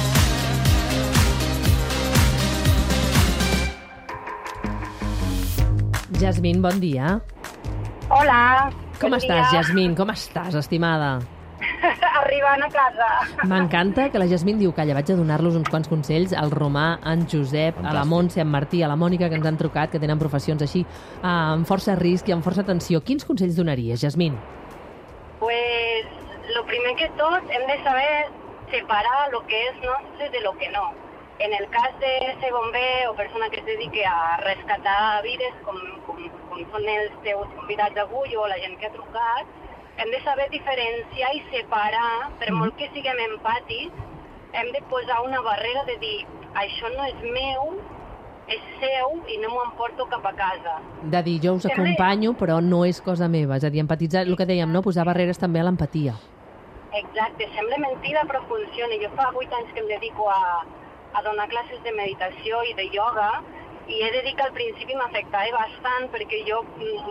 Jasmine, bon dia. Hola. Com bon estàs, dia. Jasmine? Com estàs, estimada? Arribant a casa. M'encanta que la Jasmine diu, calla, vaig a donar-los uns quants consells al Romà, en Josep, Fantàstic. A la Montse, a en Martí, a la Mònica, que ens han trucat, que tenen professions així, amb força risc i amb força atenció. Quins consells donaries, Jasmine? Pues lo primer que tot hem de saber separar lo que és nostre de lo que no. En el cas de ser bomber o persona que es dedique a rescatar vides, com, com, com són els teus convidats d'avui o la gent que ha trucat, hem de saber diferenciar i separar, per molt que siguem empàtics, hem de posar una barrera de dir, això no és meu, és seu i no m'ho emporto cap a casa. De dir, jo us acompanyo, però no és cosa meva. És a dir, empatitzar, el que dèiem, no? Posar barreres també a l'empatia. Exacte, sembla mentida, però funciona. Jo fa vuit anys que em dedico a, a donar classes de meditació i de ioga, i he de dir que al principi m'afectava bastant, perquè jo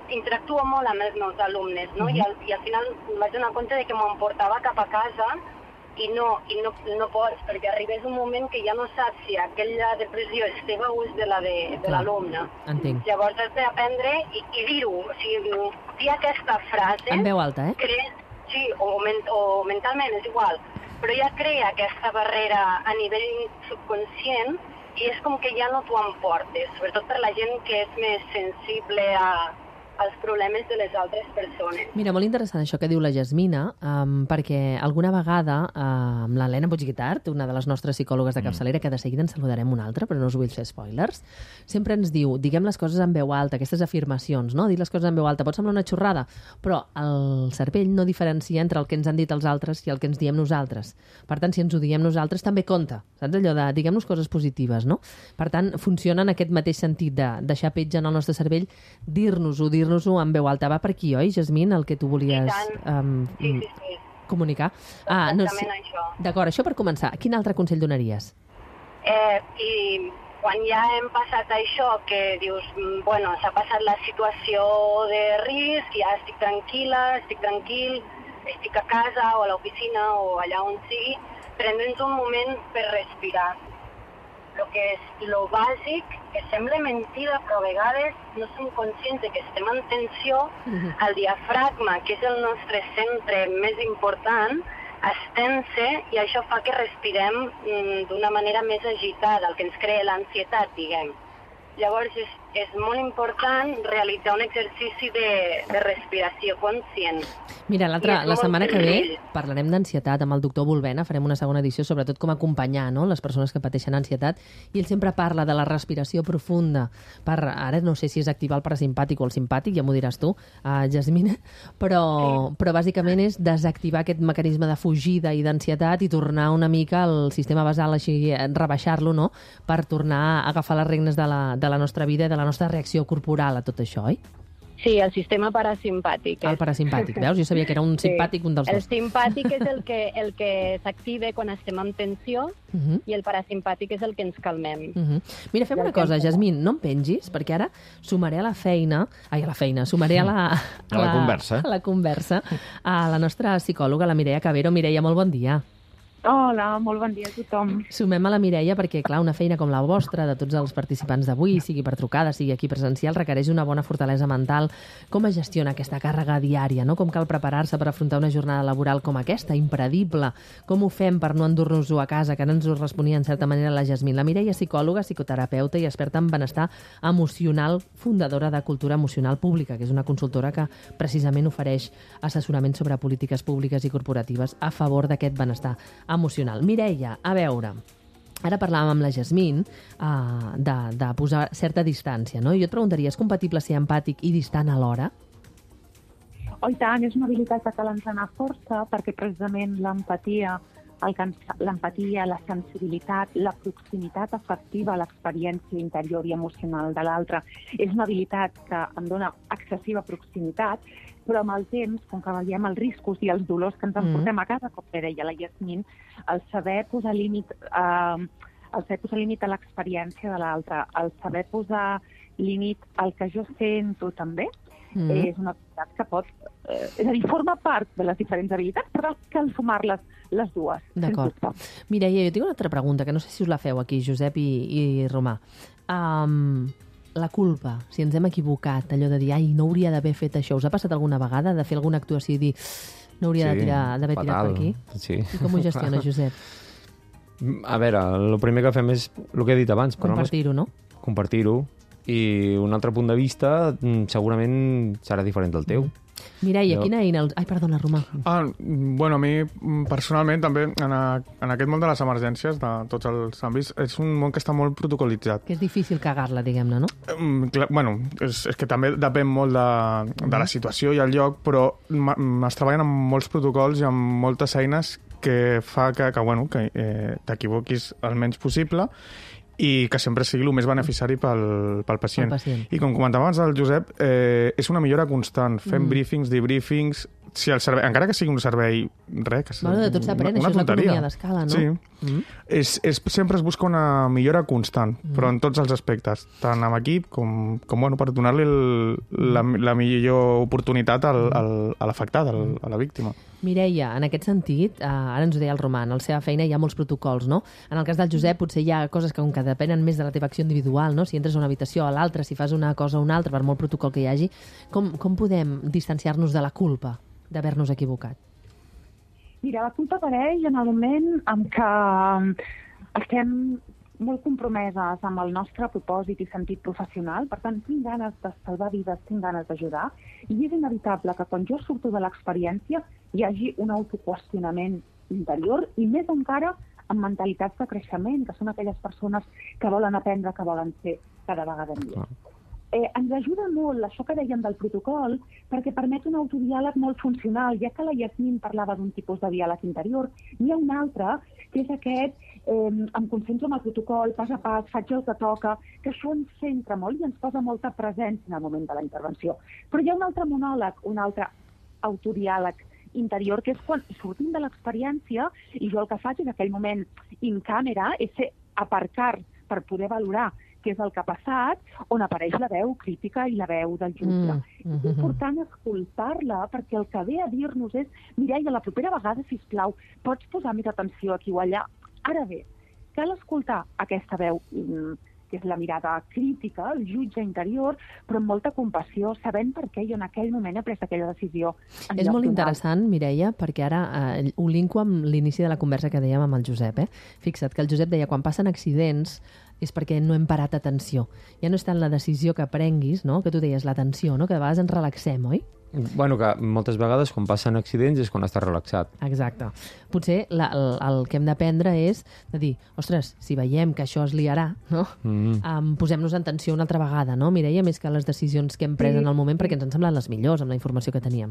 interactuo molt amb els meus alumnes, no? Mhm. I, al, I al final em vaig donar compte de que m'ho emportava cap a casa i no, i no, no pots, perquè arribes un moment que ja no saps si aquella depressió és teva o és de la de, de Clar, l'alumne. entenc. Llavors has d'aprendre i, i dir-ho, o sigui, dir aquesta frase... En veu alta, eh? Crea, sí, o, men, o mentalment, és igual, però ja crea aquesta barrera a nivell subconscient i és com que ja no t'ho emportes, sobretot per la gent que és més sensible a als problemes de les altres persones. Mira, molt interessant això que diu la Jasmina, um, perquè alguna vegada uh, amb l'Helena Puigguitart, una de les nostres psicòlogues de capçalera, que de seguida en saludarem una altra, però no us vull fer spoilers, sempre ens diu, diguem les coses en veu alta, aquestes afirmacions, no? Dir les coses en veu alta pot semblar una xorrada, però el cervell no diferencia entre el que ens han dit els altres i el que ens diem nosaltres. Per tant, si ens ho diem nosaltres, també compta. Saps allò de diguem-nos coses positives, no? Per tant, funciona en aquest mateix sentit de deixar petja en el nostre cervell, dir-nos-ho, dir dir-nos-ho en veu alta. Va per aquí, oi, Jasmine, el que tu volies um, sí, sí, sí. comunicar? Ah, no sé. Això. D'acord, això per començar. Quin altre consell donaries? Eh, I quan ja hem passat això, que dius, bueno, s'ha passat la situació de risc, ja estic tranquil·la, estic tranquil, estic a casa o a l'oficina o allà on sigui, prendre'ns un moment per respirar. El que és lo bàsic, que sembla mentida, però a vegades no som conscients de que estem en tensió, el diafragma, que és el nostre centre més important, es tense i això fa que respirem mm, d'una manera més agitada, el que ens crea l'ansietat, diguem. Llavors és, és molt important realitzar un exercici de, de respiració conscient. Mira, l'altra, la setmana que ve senzill. parlarem d'ansietat amb el doctor Volvena, farem una segona edició, sobretot com acompanyar, no?, les persones que pateixen ansietat, i ell sempre parla de la respiració profunda, per, ara no sé si és activar el parasimpàtic o el simpàtic, ja m'ho diràs tu, uh, Jasmine, però, sí. però bàsicament és desactivar aquest mecanisme de fugida i d'ansietat i tornar una mica al sistema basal, així, rebaixar-lo, no?, per tornar a agafar les regnes de la, de la nostra vida i de la nostra reacció corporal a tot això, oi? Sí, el sistema parasimpàtic. El parasimpàtic, veus? Jo sabia que era un simpàtic, sí. Un dels dos. El simpàtic és el que, el que s'activa quan estem en tensió uh -huh. i el parasimpàtic és el que ens calmem. Uh -huh. Mira, fem una cosa, Jasmine, no em pengis, perquè ara sumaré a la feina, ai, a la feina, sumaré a la... A la, a la conversa. A la conversa, a la nostra psicòloga, la Mireia Cabero. Mireia, molt bon dia. Hola, molt bon dia a tothom. Sumem a la Mireia perquè, clar, una feina com la vostra, de tots els participants d'avui, sigui per trucada, sigui aquí presencial, requereix una bona fortalesa mental. Com es gestiona aquesta càrrega diària, no? Com cal preparar-se per afrontar una jornada laboral com aquesta, impredible? Com ho fem per no endur-nos-ho a casa, que no ens ho responia en certa manera la Jasmine? La Mireia és psicòloga, psicoterapeuta i experta en benestar emocional, fundadora de Cultura Emocional Pública, que és una consultora que precisament ofereix assessorament sobre polítiques públiques i corporatives a favor d'aquest benestar emocional. Mireia, a veure, ara parlàvem amb la Jasmine uh, de, de posar certa distància, no? I jo et preguntaria, és compatible ser empàtic i distant alhora? Oh, i tant, és una habilitat que cal entrenar força perquè precisament l'empatia, l'empatia, la sensibilitat, la proximitat afectiva, l'experiència interior i emocional de l'altre, és una habilitat que em dona excessiva proximitat, però amb el temps, com que veiem els riscos i els dolors que ens emportem mm. a casa, com deia la Jasmine, el saber posar límit, eh, el saber posar límit a l'experiència de l'altre, el saber posar límit al que jo sento també, mm. és una habilitat que pot... Eh, és a dir, forma part de les diferents habilitats, però cal sumar-les les dues. D'acord. Mireia, jo tinc una altra pregunta, que no sé si us la feu aquí, Josep i, i Romà. Um, la culpa, si ens hem equivocat, allò de dir, ai, no hauria d'haver fet això, us ha passat alguna vegada de fer alguna actuació i dir, no hauria sí, d'haver tirat per aquí? Sí. I com ho gestiona, Josep? A veure, el primer que fem és el que he dit abans. Compartir-ho, no? Compartir-ho. I un altre punt de vista segurament serà diferent del teu. Mireia, jo... quina eina... Els... Ai, perdona, Romà. Ah, bueno, a mi personalment també en, a, en aquest món de les emergències, de tots els àmbits, és un món que està molt protocolitzat. Que és difícil cagar-la, diguem-ne, no? Um, clar, bueno, és, és que també depèn molt de, de la situació i el lloc, però es treballen amb molts protocols i amb moltes eines que fa que, que, bueno, que eh, t'equivoquis el menys possible i que sempre sigui el més beneficiari pel, pel pacient. pacient. I com comentava abans el Josep, eh, és una millora constant. Fem mm. briefings, debriefings, si el servei, encara que sigui un servei... Res, que bueno, de tot s'aprèn, això és l'economia d'escala, no? Sí, Mm. És, és, sempre es busca una millora constant, mm. però en tots els aspectes, tant amb equip com, com bueno, per donar-li el, la, la millor oportunitat al, al, a l'afectat, al, a la víctima. Mireia, en aquest sentit, eh, ara ens ho deia el Roman, a la seva feina hi ha molts protocols, no? En el cas del Josep potser hi ha coses que, com que depenen més de la teva acció individual, no? Si entres a una habitació o a l'altra, si fas una cosa o una altra, per molt protocol que hi hagi, com, com podem distanciar-nos de la culpa d'haver-nos equivocat? Mira, la culpa apareix en el moment en què estem molt compromeses amb el nostre propòsit i sentit professional, per tant, tinc ganes de salvar vides, tinc ganes d'ajudar, i és inevitable que quan jo surto de l'experiència hi hagi un autoqüestionament interior i més encara amb mentalitats de creixement, que són aquelles persones que volen aprendre, que volen ser cada vegada millor. Eh, ens ajuda molt això que dèiem del protocol perquè permet un autodiàleg molt funcional. Ja que la Yasmin parlava d'un tipus de diàleg interior, n'hi ha un altre que és aquest, eh, em concentro en el protocol, pas a pas, faig el que toca, que això ens centra molt i ens posa molta presència en el moment de la intervenció. Però hi ha un altre monòleg, un altre autodiàleg interior, que és quan sortim de l'experiència i jo el que faig en aquell moment in càmera és ser aparcar per poder valorar què és el que ha passat, on apareix la veu crítica i la veu del jutge. Mm, mm, és important escoltar-la perquè el que ve a dir-nos és Mireia, la propera vegada, sisplau, pots posar més atenció aquí o allà. Ara bé, cal escoltar aquesta veu, que és la mirada crítica, el jutge interior, però amb molta compassió, sabent per què jo en aquell moment he pres aquella decisió. És molt interessant, Mireia, perquè ara eh, ho linko amb l'inici de la conversa que dèiem amb el Josep. Eh? Fixa't que el Josep deia, quan passen accidents és perquè no hem parat atenció. Ja no és tant la decisió que prenguis, no? Que tu deies, l'atenció, no? Que de vegades ens relaxem, oi? Bueno, que moltes vegades quan passen accidents és quan estàs relaxat. Exacte. Potser la, el, el que hem d'aprendre és de dir, ostres, si veiem que això es liarà, no? Mm. Um, posem-nos en tensió una altra vegada, no, Mireia? Més que les decisions que hem pres sí. en el moment, perquè ens han semblat les millors amb la informació que teníem.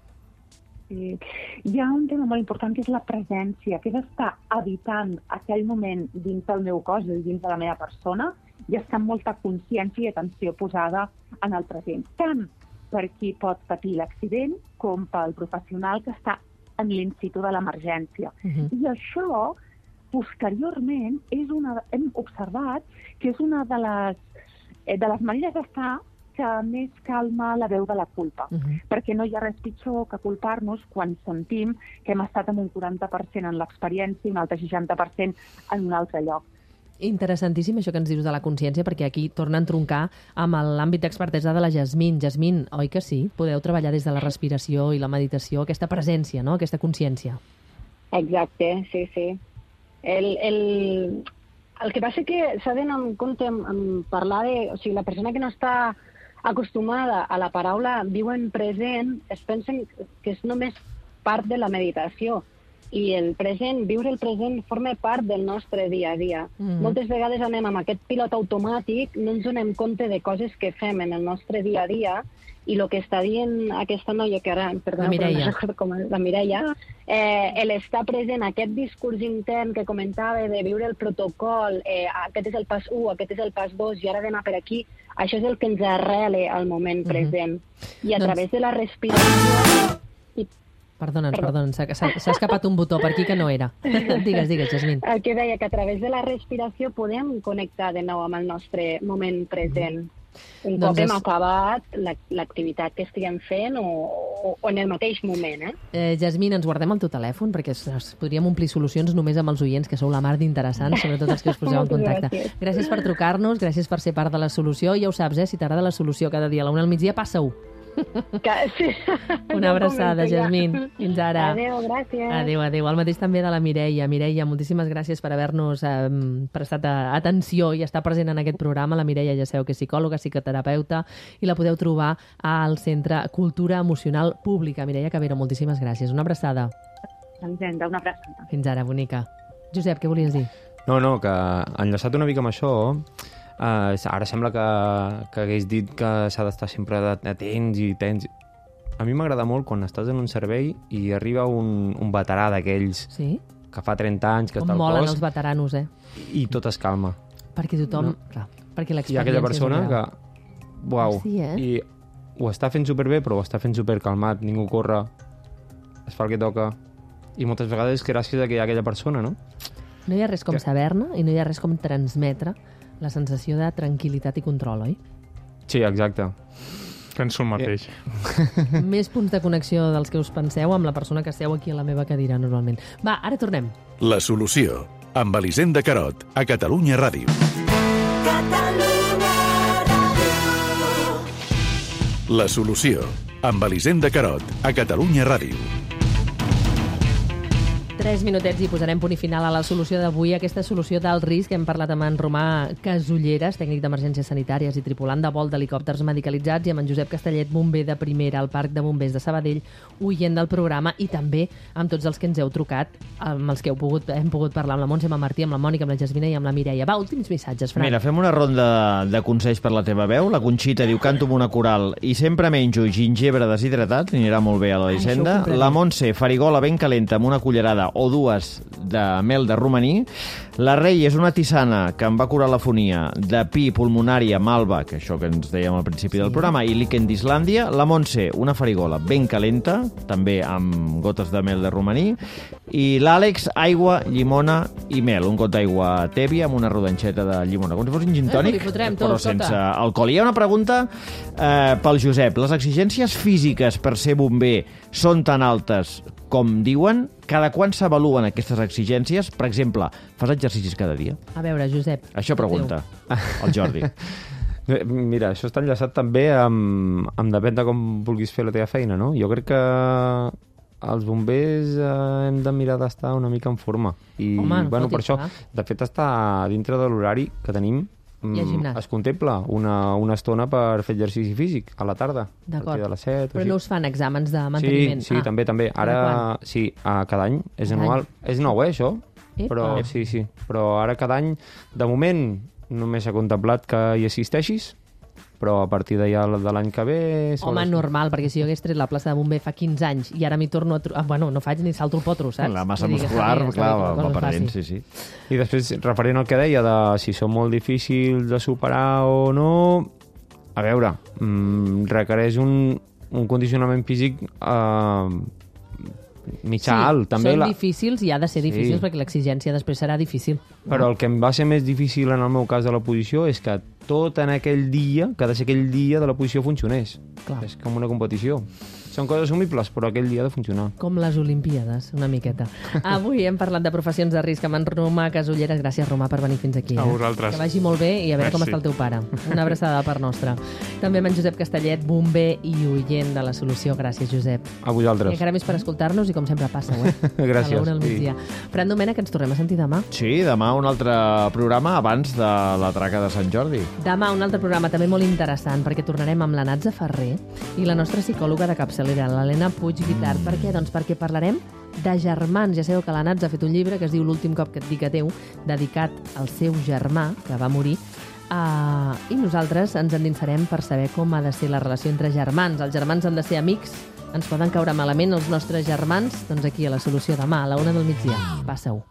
Sí. Hi ha un tema molt important que és la presència, que és estar habitant aquell moment dins del meu cos i dins de la meva persona i estar amb molta consciència i atenció posada en el present. Tant per qui pot patir l'accident com pel professional que està en l'institut de l'emergència. Uh-huh. I això, posteriorment, és una, hem observat que és una de les, de les maneres d'estar que més calma la veu de la culpa, uh-huh. perquè no hi ha res pitjor que culpar-nos quan sentim que hem estat en un quaranta per cent en l'experiència i un altre seixanta per cent en un altre lloc. Interessantíssim això que ens dius de la consciència, perquè aquí torna a entroncar amb l'àmbit d'expertesa de la Yasmin. Yasmin, oi que sí? Podeu treballar des de la respiració i la meditació, aquesta presència, no? Aquesta consciència. Exacte, sí, sí. El, el, el que passa que s'ha d'anar en compte en, en parlar de... O sigui, la persona que no està acostumada a la paraula viu en present es pensen que és només part de la meditació. I el present, viure el present, forma part del nostre dia a dia. Mm. Moltes vegades anem amb aquest pilot automàtic, no ens donem compte de coses que fem en el nostre dia a dia, i el que està dient aquesta noia, que ara, perdona, la Mireia, però no recordo com la Mireia, eh, l'estar present, aquest discurs intern que comentava de viure el protocol, eh, aquest és el pas u, aquest és el pas dos, i ara d'anar per aquí, això és el que ens arrele al moment present. Mm-hmm. I a doncs... través de la respiració... I... Perdona'ns, perdona'ns, s'ha escapat un botó per aquí que no era. Digues, digues, Yasmin. El que deia, que a través de la respiració podem connectar de nou amb el nostre moment present. Un cop doncs hem és... acabat l'activitat que estiguem fent o, o, o en el mateix moment. Eh? Eh, Yasmin, ens guardem el teu telèfon perquè es, podríem omplir solucions només amb els oients, que sou la mar d'interessants, sobretot els que us poseu en contacte. Gràcies. gràcies per trucar-nos, gràcies per ser part de la solució. Ja ho saps, eh? Si t'agrada la solució cada dia a la una al migdia, passa-ho. Que, sí. Una abraçada, Yasmin. Fins ara. Adéu, gràcies. Adéu, adéu. El mateix també de la Mireia. Mireia, moltíssimes gràcies per haver-nos eh, prestat atenció i estar present en aquest programa. La Mireia ja sabeu que és psicòloga, psicoterapeuta, i la podeu trobar al Centre Cultura Emocional Pública. Mireia Cabero, moltíssimes gràcies. Una abraçada. Una abraçada. Fins ara, bonica. Josep, què volies dir? No, no, que enllaçat una mica amb això... Uh, ara sembla que, que hagués dit que s'ha d'estar sempre atents i tens. A mi m'agrada molt quan estàs en un servei i arriba un, un veterà d'aquells sí? que fa trenta anys que com està al cos. molen els veteranos, eh? I tot es calma. Perquè tothom... No? Clar, perquè l'experiència... Hi ha aquella persona que... Uau, sí, eh? I ho està fent superbé, però ho està fent supercalmat, ningú corre, es fa el que toca. I moltes vegades gràcies a que hi ha aquella persona, no? No hi ha res com Que- saber-ne i no hi ha res com transmetre la sensació de tranquil·litat i control, oi? Sí, exacte. Penso el mateix. Més punts de connexió dels que us penseu amb la persona que seu aquí a la meva cadira, normalment. Va, ara tornem. La solució, amb Elisenda Carot, a Catalunya Ràdio. La solució, amb Elisenda Carot, a Catalunya Ràdio. Tres minutets i posarem punt i final a la solució d'avui, aquesta solució d'alt risc. Hem parlat amb en Romà Casulleres, tècnic d'emergències sanitàries i tripulant de vol d'helicòpters medicalitzats, i amb en Josep Castellet, bomber de primera al Parc de Bombers de Sabadell, oient del programa, i també amb tots els que ens heu trucat, amb els que heu pogut, hem pogut parlar, amb la Montse, amb el Martí, amb la Mònica, amb la Jasmina i amb la Mireia. Va, últims missatges, Fran. Mira, fem una ronda de consells per la teva veu. La Conxita diu, canto amb una coral i sempre menjo gingebre deshidratat, li anirà molt bé a l'Elisenda. Això ho compraré. La Montse, farigola ben calenta amb una cullerada o dues de mel de romaní. La Rei és una tisana que em va curar la fonia de pi, pulmonària, malva, que això que ens dèiem al principi sí. del programa, i líquen d'Islàndia. La Montse, una farigola ben calenta, també amb gotes de mel de romaní. I l'Àlex, aigua, llimona i mel. Un got d'aigua tèbia amb una rodanxeta de llimona. Com si fos un gin Eh, tònic, li fotrem tot, però sense tota. alcohol. Hi ha una pregunta eh, pel Josep. Les exigències físiques per ser bomber són tan altes com diuen? Cada quan s'avaluen aquestes exigències? Per exemple, fas exercicis cada dia? A veure, Josep. Això pregunta el Jordi. Mira, això està enllaçat també amb, amb depèn de com vulguis fer la teva feina, no? Jo crec que els bombers eh, hem de mirar d'estar una mica en forma. I, Home, bueno, tot per i això, clar. de fet, està dintre de l'horari que tenim. Hi ha mm, gimnàs. Es contempla una, una estona per fer exercici físic a la tarda. A D'acord. partir de les set. o Però així. no us fan exàmens de Sí, manteniment? sí, ah. també, també. Ara, Cada sí, a cada any, és Cada anual. És nou, eh, això? Epa. Però, sí, sí. Però ara cada any, de moment, només s'ha contemplat que hi assisteixis, però a partir de, ja de l'any que ve... Home, normal, perquè si jo hagués tret la plaça de bomber fa quinze anys i ara m'hi torno a... tro- Ah, bueno, no faig ni salto el potro, saps? La massa Vull dir que muscular, està bé, està clar, bé que va, la va cosa es perdent, faci. sí, sí. I després, referent al que deia de si són molt difícils de superar o no, a veure, mmm, requereix un, un condicionament físic eh, mitjà alt. També són la... difícils i ha de ser Sí. difícils perquè l'exigència després serà difícil. Però el que em va ser més difícil en el meu cas de la posició és que tot en aquell dia, que ha de ser aquell dia de la posició funcionés. Clar. És com una competició. Són coses assumibles, però aquell dia ha de funcionar. Com les Olimpíades, una miqueta. Avui hem parlat de professions de risc amb en Romà Casulleres. Gràcies, Romà, per venir fins aquí. A eh? vosaltres. Que vagi molt bé i a veure Merci. com està el teu pare. Una abraçada de part nostra. També amb en Josep Castellet, bomber i oient de la solució. Gràcies, Josep. A I vosaltres. encara més per escoltar-nos i com sempre passa, eh? Gràcies. A l'una al Sí. migdia. Fran Domènech, ens tornem a sentir demà. Sí, demà un altre programa abans de la traca de Sant Jordi. Demà un altre programa també molt interessant perquè tornarem amb la Natza Ferrer i la nostra psicòloga de capçalera, l'Helena Puig Guitart. Per què? Doncs perquè parlarem de germans. Ja sabeu que la Natza ha fet un llibre que es diu L'últim cop que et dic adéu, dedicat al seu germà, que va morir. Uh, I nosaltres ens endinsarem per saber com ha de ser la relació entre germans. Els germans han de ser amics? Ens poden caure malament els nostres germans? Doncs aquí a la solució demà, a la una del migdia. Passa-ho.